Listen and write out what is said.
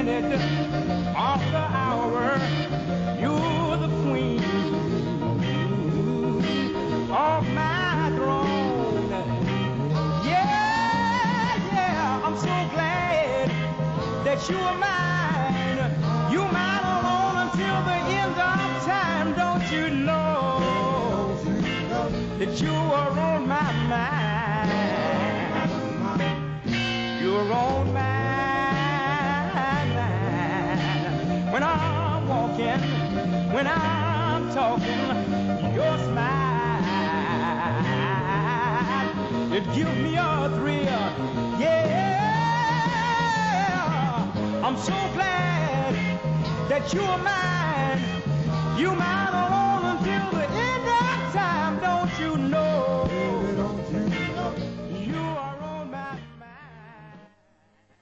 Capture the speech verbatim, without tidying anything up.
minute of the hour. You're the queen of my throne. Yeah, yeah, I'm so glad that you are mine. You're mine alone until the end of time. Don't you know that you are on my mind? You're on my mind. When I'm walking, when I'm talking, your smile, it gives me a thrill. Yeah, I'm so glad that you are mine.